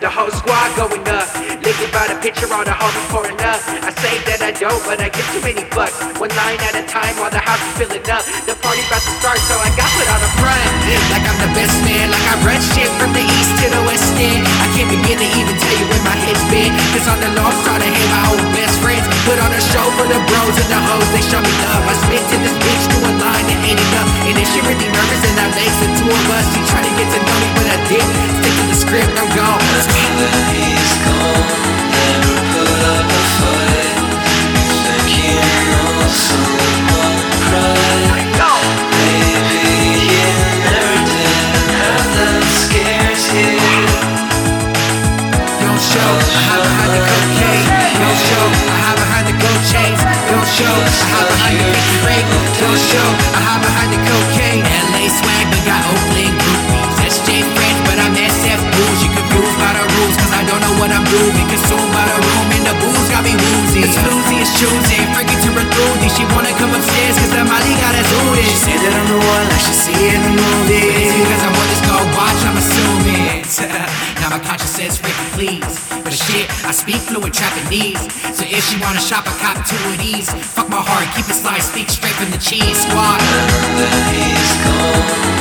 the whole squad going up. Licking by the picture, all the homies pouring up. I say that I don't, but I get too many bucks. One line at a time while the house is filling up. The party about to start, so I got put on the front. Like I'm the best man, like I run shit from the east to the west end. I can't begin to even tell you where my head's been, cause on the lost side I hate my old best friends. Put on a show for the bros and the hoes, they show me love. I spit to this bitch to a line that ain't enough. And if she really nervous and that makes the two of us, she try to get to know me, but I did. Stick to the script, I'm gone. He's gone, never put up a fight. You think you know someone cried? Maybe you never did have that scares you. Don't show, I hide behind the cocaine. Don't show, I hide behind the gold chains. Don't show, I hide behind the big break. Don't show, I hide behind the cocaine. LA swag, but got Oakland groupies. SJ friends, but I'm SF booze. You confused by the rules, cause I don't know what I'm doing. Consumed by the room and the booze got me woozy. It's floozy, it's choosing, freaking to her through. She wanna come upstairs, cause the Molly got us ooted. She said that I'm the one, like she see it in the movies. Because I'm on this gold watch, I'm assuming. Now my conscience says, Ricky, please. But shit, I speak fluent Japanese. So if she wanna shop, I cop two of these. Fuck my heart, keep it sliced, speak straight from the cheese squad. He's gone.